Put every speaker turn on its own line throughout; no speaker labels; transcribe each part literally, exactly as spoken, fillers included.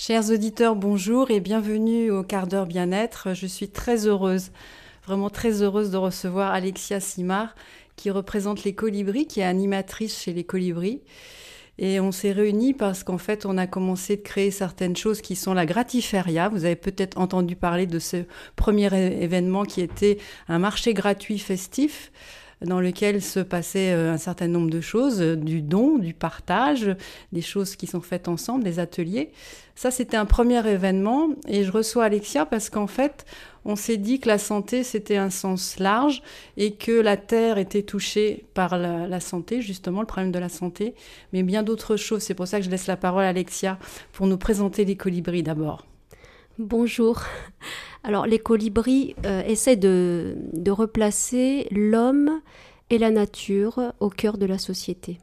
Chers auditeurs, bonjour et bienvenue au quart d'heure bien-être. Je suis très heureuse, vraiment très heureuse de recevoir Alexia Simard qui représente les Colibris, qui est animatrice chez les Colibris. Et on s'est réunis parce qu'en fait, on a commencé de créer certaines choses qui sont la Gratiféria. Vous avez peut-être entendu parler de ce premier événement qui était un marché gratuit festif dans lequel se passait un certain nombre de choses, du don, du partage, des choses qui sont faites ensemble, des ateliers. Ça, c'était un premier événement et je reçois Alexia parce qu'en fait, on s'est dit que la santé, c'était un sens large et que la Terre était touchée par la, la santé, justement, le problème de la santé, mais bien d'autres choses. C'est pour ça que je laisse la parole à Alexia pour nous présenter les Colibris d'abord.
Bonjour. Alors, les Colibris euh, essaient de, de replacer l'homme et la nature au cœur de la société.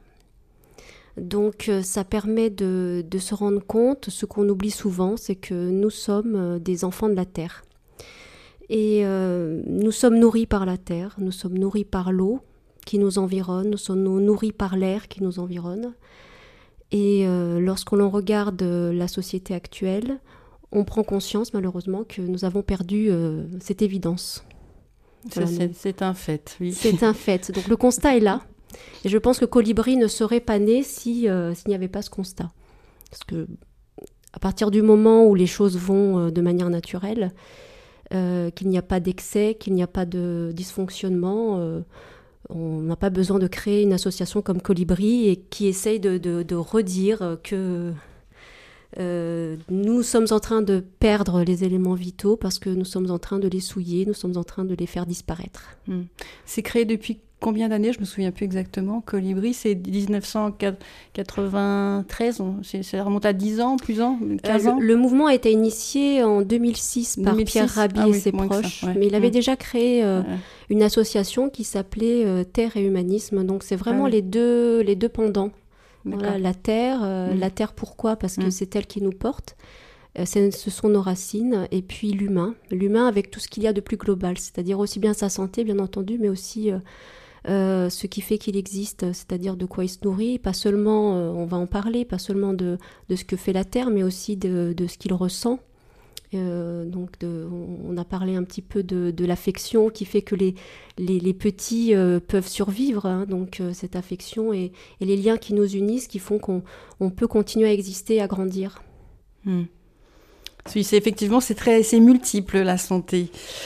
Donc, euh, ça permet de, de se rendre compte, ce qu'on oublie souvent, c'est que nous sommes euh, des enfants de la Terre. Et euh, nous sommes nourris par la Terre, nous sommes nourris par l'eau qui nous environne, nous sommes nourris par l'air qui nous environne. Et euh, lorsqu'on regarde la société actuelle, on prend conscience malheureusement que nous avons perdu euh, cette évidence.
Ça, voilà, c'est, c'est un fait, oui.
C'est un fait. Donc le constat est là. Et je pense que Colibri ne serait pas né si, euh, s'il n'y avait pas ce constat. Parce que à partir du moment où les choses vont euh, de manière naturelle, euh, qu'il n'y a pas d'excès, qu'il n'y a pas de dysfonctionnement, euh, on n'a pas besoin de créer une association comme Colibri et qui essaye de, de, de redire que euh, nous sommes en train de perdre les éléments vitaux parce que nous sommes en train de les souiller, nous sommes en train de les faire disparaître.
Mmh. C'est créé depuis combien d'années? Je me souviens plus exactement. Colibri, c'est dix-neuf cent quatre-vingt-treize, c'est, ça remonte à dix ans, plus ans, quinze ans.
Euh, le, le mouvement a été initié en deux mille six par
deux mille six
Pierre Rabhi
ah
et
oui,
ses proches, ça, ouais. Mais il avait mmh. déjà créé euh, ouais. une association qui s'appelait euh, Terre et Humanisme, donc c'est vraiment ah oui. les, deux, les deux pendants. Voilà, la Terre, euh, mmh. la Terre pourquoi? Parce que mmh. c'est elle qui nous porte. Ce sont nos racines, et puis l'humain, l'humain avec tout ce qu'il y a de plus global, c'est-à-dire aussi bien sa santé, bien entendu, mais aussi euh, euh, ce qui fait qu'il existe, c'est-à-dire de quoi il se nourrit, pas seulement, euh, on va en parler, pas seulement de, de ce que fait la Terre, mais aussi de, de ce qu'il ressent. Euh, donc de, on a parlé un petit peu de, de l'affection qui fait que les, les, les petits euh, peuvent survivre, hein, donc euh, cette affection et, et les liens qui nous unissent, qui font qu'on on peut continuer à exister, à grandir.
Mmh. Oui, c'est effectivement, c'est très, c'est multiple la santé.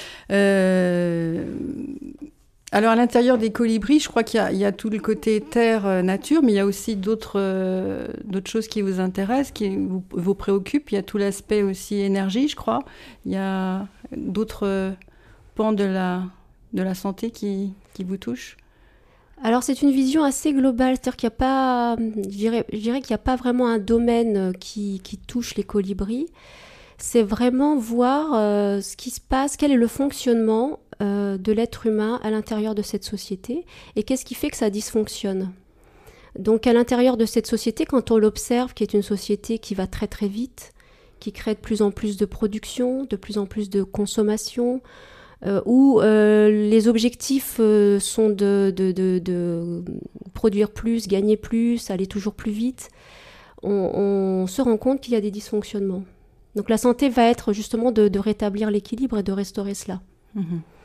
Euh, alors à l'intérieur des Colibris, je crois qu'il y a, il y a tout le côté terre, euh, nature, mais il y a aussi d'autres, euh, d'autres choses qui vous intéressent, qui vous, vous préoccupent. Il y a tout l'aspect aussi énergie, je crois. Il y a d'autres euh, pans de la, de la santé qui, qui vous touchent.
Alors c'est une vision assez globale, c'est-à-dire qu'il n'y a pas, je dirais, je dirais qu'il n'y a pas vraiment un domaine qui, qui touche les Colibris. C'est vraiment voir euh, ce qui se passe, quel est le fonctionnement euh, de l'être humain à l'intérieur de cette société et qu'est-ce qui fait que ça dysfonctionne. Donc à l'intérieur de cette société, quand on l'observe, qui est une société qui va très très vite, qui crée de plus en plus de production, de plus en plus de consommation, euh, où euh, les objectifs euh, sont de, de, de, de produire plus, gagner plus, aller toujours plus vite, on, on se rend compte qu'il y a des dysfonctionnements. Donc la santé va être justement de, de rétablir l'équilibre et de restaurer cela. Mmh.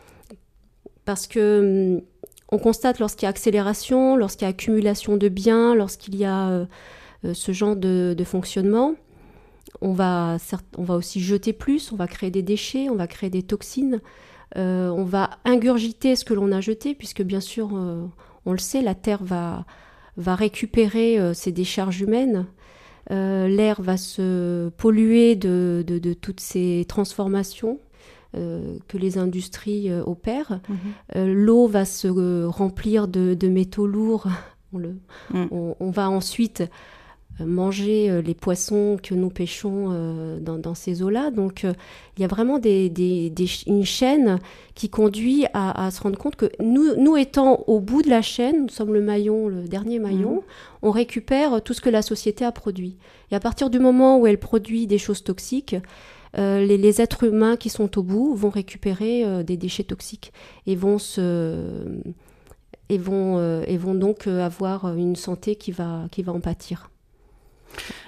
Parce que on constate lorsqu'il y a accélération, lorsqu'il y a accumulation de biens, lorsqu'il y a euh, ce genre de, de fonctionnement, on va, on va aussi jeter plus, on va créer des déchets, on va créer des toxines, euh, on va ingurgiter ce que l'on a jeté, puisque bien sûr, euh, on le sait, la Terre va, va récupérer euh, ses décharges humaines. Euh, l'air va se polluer de, de, de toutes ces transformations euh, que les industries euh, opèrent. Mmh. Euh, l'eau va se euh, remplir de, de métaux lourds. On, le, mmh. on, on va ensuite manger les poissons que nous pêchons euh, dans, dans ces eaux-là. Donc, euh, il y a vraiment des, des, des, une chaîne qui conduit à, à se rendre compte que nous, nous étant au bout de la chaîne, nous sommes le maillon, le dernier maillon, mmh. on récupère tout ce que la société a produit. Et à partir du moment où elle produit des choses toxiques, euh, les, les êtres humains qui sont au bout vont récupérer euh, des déchets toxiques et vont se... et vont, euh, et vont donc avoir une santé qui va, qui va en pâtir.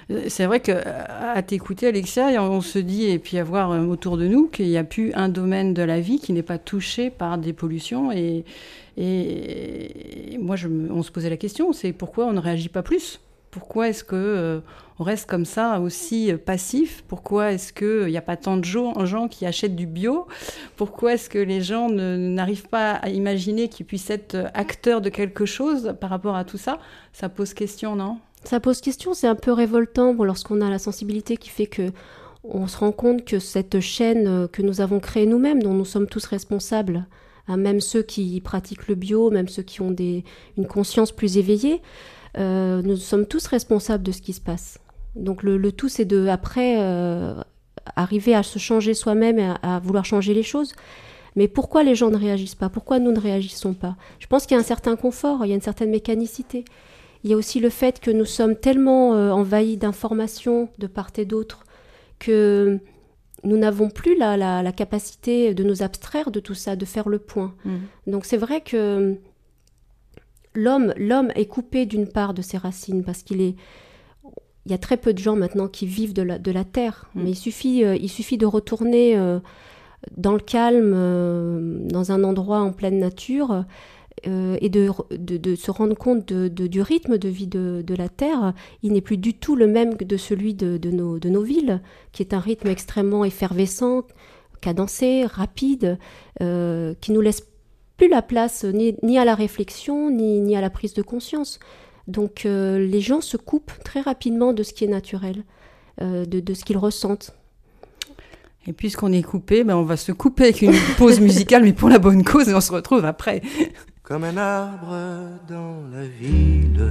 C'est vrai qu'à t'écouter, Alexia, on se dit, et puis à voir autour de nous, qu'il n'y a plus un domaine de la vie qui n'est pas touché par des pollutions. Et, et, et moi, je me, on se posait la question, c'est pourquoi on ne réagit pas plus ? Pourquoi est-ce qu'on euh, reste comme ça, aussi passif ? Pourquoi est-ce qu'il n'y a pas tant de gens, gens qui achètent du bio ? Pourquoi est-ce que les gens ne, n'arrivent pas à imaginer qu'ils puissent être acteurs de quelque chose par rapport à tout ça ? Ça pose question, non ?
Ça pose question, c'est un peu révoltant bon, lorsqu'on a la sensibilité qui fait que on se rend compte que cette chaîne que nous avons créée nous-mêmes, dont nous sommes tous responsables, hein, même ceux qui pratiquent le bio, même ceux qui ont des, une conscience plus éveillée, Euh, nous sommes tous responsables de ce qui se passe. Donc le, le tout, c'est de, après, euh, arriver à se changer soi-même et à, à vouloir changer les choses. Mais pourquoi les gens ne réagissent pas ? Pourquoi nous ne réagissons pas ? Je pense qu'il y a un certain confort, il y a une certaine mécanicité. Il y a aussi le fait que nous sommes tellement euh, envahis d'informations de part et d'autre que nous n'avons plus la, la, la capacité de nous abstraire de tout ça, de faire le point. Mmh. Donc c'est vrai que L'homme, l'homme est coupé d'une part de ses racines parce qu'il est... Il y a très peu de gens maintenant qui vivent de la, de la terre. Mmh. Mais il suffit, euh, il suffit de retourner euh, dans le calme, euh, dans un endroit en pleine nature euh, et de, de, de se rendre compte de, de, du rythme de vie de, de la terre. Il n'est plus du tout le même que de celui de, de, nos, de nos villes, qui est un rythme extrêmement effervescent, cadencé, rapide, euh, qui nous laisse plus la place ni, ni à la réflexion, ni, ni à la prise de conscience. Donc euh, les gens se coupent très rapidement de ce qui est naturel, euh, de, de ce qu'ils ressentent.
Et puisqu'on est coupé, ben on va se couper avec une pause musicale, mais pour la bonne cause, et on se retrouve après.
Comme un arbre dans la ville,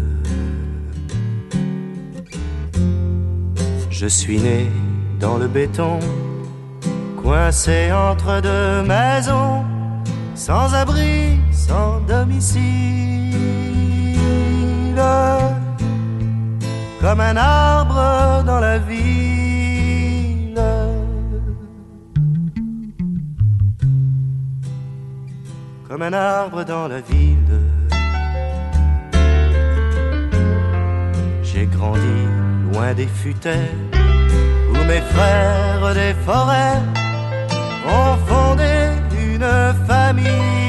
je suis né dans le béton, coincé entre deux maisons, sans abri, sans domicile, comme un arbre dans la ville. Comme un arbre dans la ville, j'ai grandi loin des futaies, où mes frères des forêts ont fondé une famille.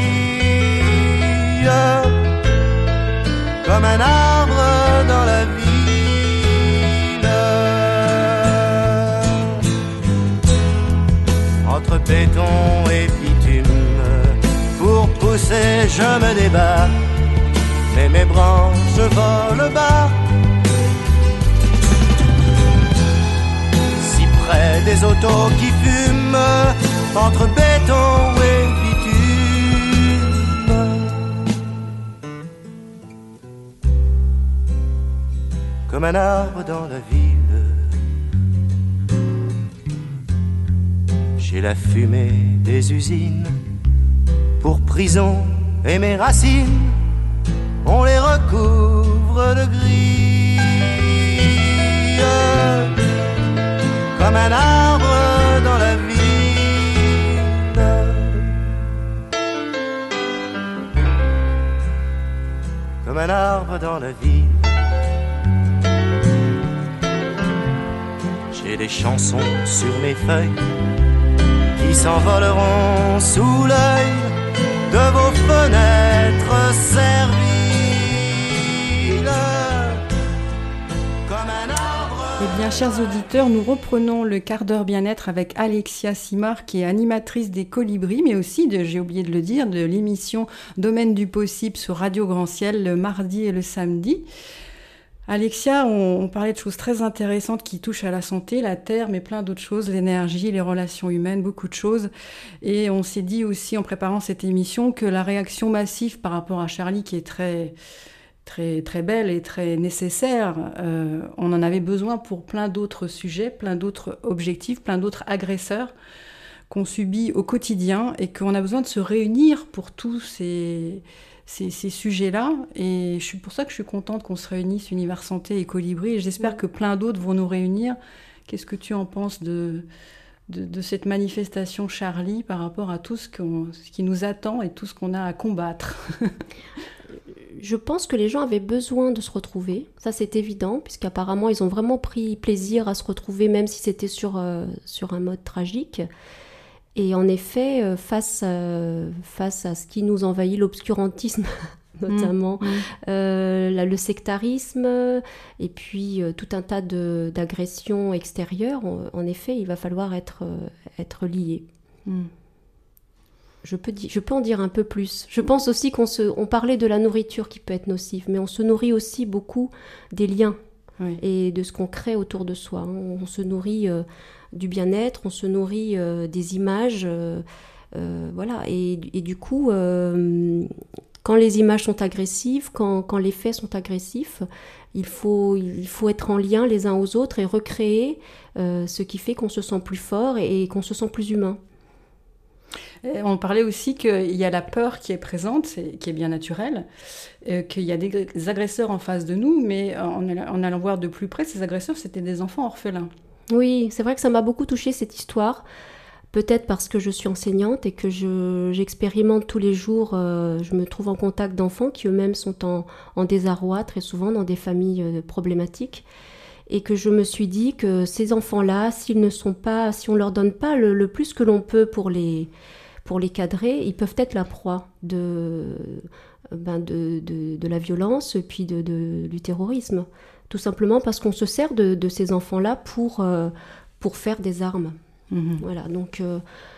Comme un arbre dans la ville, entre béton et bitume, pour pousser je me débat, mais mes branches volent bas, si près des autos qui fument, entre béton et bitume. Comme un arbre dans la ville, j'ai la fumée des usines pour prison, et mes racines, on les recouvre de gris. Comme un arbre dans la ville, comme un arbre dans la ville. J'ai des chansons sur mes feuilles qui s'envoleront sous l'œil de vos fenêtres serviles, comme un arbre.
Eh bien, chers auditeurs, nous reprenons le quart d'heure bien-être avec Alexia Simard, qui est animatrice des Colibris, mais aussi, de, j'ai oublié de le dire, de l'émission Domaine du possible sur Radio Grand Ciel le mardi et le samedi. Alexia, on, on parlait de choses très intéressantes qui touchent à la santé, la terre, mais plein d'autres choses, l'énergie, les relations humaines, beaucoup de choses. Et on s'est dit aussi en préparant cette émission que la réaction massive par rapport à Charlie, qui est très, très, très belle et très nécessaire, euh, on en avait besoin pour plein d'autres sujets, plein d'autres objectifs, plein d'autres agresseurs qu'on subit au quotidien et qu'on a besoin de se réunir pour tous ces... Ces, ces sujets-là, et je suis pour ça que je suis contente qu'on se réunisse, Univers Santé et Colibri, et j'espère que plein d'autres vont nous réunir. Qu'est-ce que tu en penses de, de, de cette manifestation Charlie par rapport à tout ce, qu'on, ce qui nous attend et tout ce qu'on a à combattre?
je pense que les gens avaient besoin de se retrouver, ça c'est évident, puisqu'apparemment ils ont vraiment pris plaisir à se retrouver, même si c'était sur, euh, sur un mode tragique. Et en effet, euh, face, à, face à ce qui nous envahit, l'obscurantisme notamment, mmh, mmh. Euh, la, le sectarisme, et puis euh, tout un tas de, d'agressions extérieures, en, en effet, il va falloir être, euh, être liés. Mmh. Je peux, di- je peux en dire un peu plus. Je pense aussi qu'on se, on parlait de la nourriture qui peut être nocive, mais on se nourrit aussi beaucoup des liens, oui. Et de ce qu'on crée autour de soi. On, on se nourrit euh, du bien-être, on se nourrit euh, des images, euh, euh, voilà. Et, et du coup, euh, quand les images sont agressives, quand, quand les faits sont agressifs, il faut, il faut être en lien les uns aux autres et recréer euh, ce qui fait qu'on se sent plus fort et, et qu'on se sent plus humain.
On parlait aussi qu'il y a la peur qui est présente, c'est, qui est bien naturelle, euh, qu'il y a des agresseurs en face de nous, mais en, en allant voir de plus près, ces agresseurs, c'était des enfants orphelins.
Oui, c'est vrai que ça m'a beaucoup touchée cette histoire, peut-être parce que je suis enseignante et que je, j'expérimente tous les jours, euh, je me trouve en contact d'enfants qui eux-mêmes sont en, en désarroi, très souvent dans des familles euh, problématiques. Et que je me suis dit que ces enfants-là, s'ils ne sont pas, si on leur donne pas le, le plus que l'on peut pour les, pour les cadrer, ils peuvent être la proie de, ben de, de, de la violence et puis de, de, du terrorisme. Tout simplement parce qu'on se sert de, de ces enfants-là pour, euh, pour faire des armes. Mmh. Voilà, donc euh,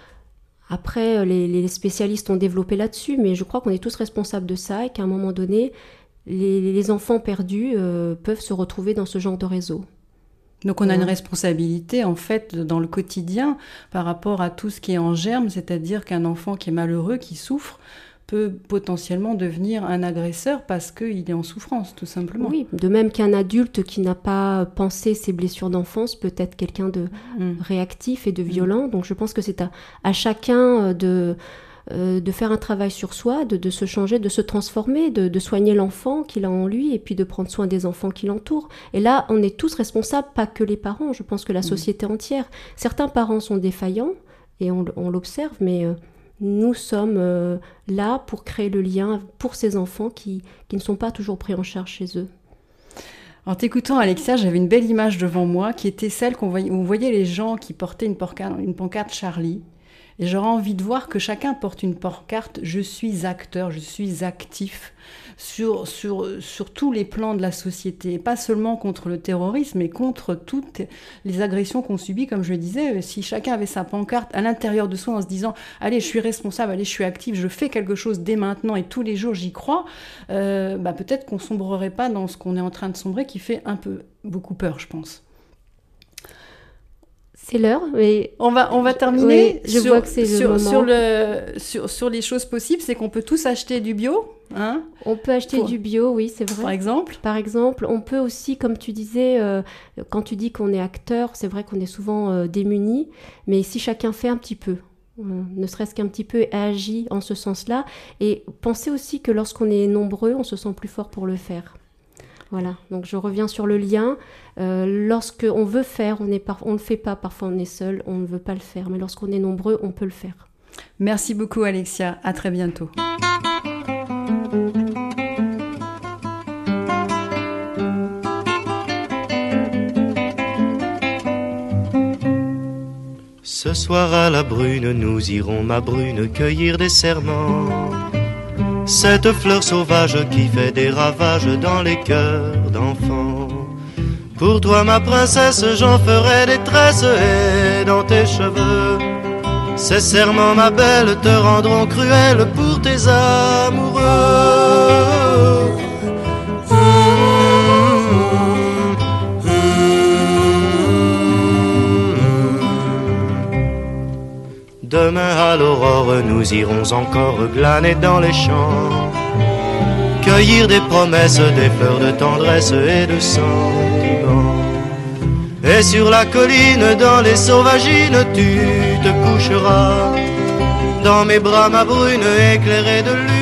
après, les, les spécialistes ont développé là-dessus, mais je crois qu'on est tous responsables de ça et qu'à un moment donné, Les, les enfants perdus euh, peuvent se retrouver dans ce genre de réseau.
Donc on a une responsabilité en fait dans le quotidien par rapport à tout ce qui est en germe, c'est-à-dire qu'un enfant qui est malheureux, qui souffre, peut potentiellement devenir un agresseur parce qu'il est en souffrance, tout simplement.
Oui, de même qu'un adulte qui n'a pas pensé ses blessures d'enfance peut être quelqu'un de mmh. réactif et de violent. Mmh. Donc je pense que c'est à, à chacun de... Euh, de faire un travail sur soi, de, de se changer, de se transformer, de, de soigner l'enfant qu'il a en lui et puis de prendre soin des enfants qui l'entourent. Et là, on est tous responsables, pas que les parents, je pense que la société entière. Certains parents sont défaillants et on, on l'observe, mais euh, nous sommes euh, là pour créer le lien pour ces enfants qui, qui ne sont pas toujours pris en charge chez eux.
En t'écoutant, Alexia, j'avais une belle image devant moi qui était celle qu'on voyait, où on voyait les gens qui portaient une pancarte, une pancarte Charlie. Et j'aurais envie de voir que chacun porte une pancarte « Je suis acteur, je suis actif » sur, sur, sur tous les plans de la société. Et pas seulement contre le terrorisme, mais contre toutes les agressions qu'on subit. Comme je le disais, si chacun avait sa pancarte à l'intérieur de soi en se disant « Allez, je suis responsable, allez, je suis actif, je fais quelque chose dès maintenant et tous les jours, j'y crois euh, », bah, peut-être qu'on ne sombrerait pas dans ce qu'on est en train de sombrer, qui fait un peu beaucoup peur, je pense.
C'est l'heure, mais
on va on va terminer.
Oui, je
sur,
vois que c'est le
sur,
moment.
Sur le sur sur les choses possibles, c'est qu'on peut tous acheter du bio, hein.
On peut acheter Pour, du bio, oui, c'est vrai.
Par exemple.
Par exemple, on peut aussi, comme tu disais, euh, quand tu dis qu'on est acteur, c'est vrai qu'on est souvent euh, démunis, mais si chacun fait un petit peu, euh, ne serait-ce qu'un petit peu, et agit en ce sens's-là, et pensez aussi que lorsqu'on est nombreux, on se sent plus fort pour le faire. Voilà, donc je reviens sur le lien. Euh, lorsqu'on veut faire, on est par... on ne le fait pas. Parfois, on est seul, on ne veut pas le faire. Mais lorsqu'on est nombreux, on peut le faire.
Merci beaucoup, Alexia. À très bientôt.
Ce soir à la brune, nous irons, ma brune, cueillir des serments. Cette fleur sauvage qui fait des ravages dans les cœurs d'enfants. Pour toi ma princesse, j'en ferai des tresses et dans tes cheveux. Ces serments ma belle te rendront cruelle pour tes amoureux. Demain à l'aurore, nous irons encore glaner dans les champs, cueillir des promesses, des fleurs de tendresse et de sentiments. Et sur la colline, dans les sauvagines, tu te coucheras dans mes bras, ma brune, éclairée de lumière.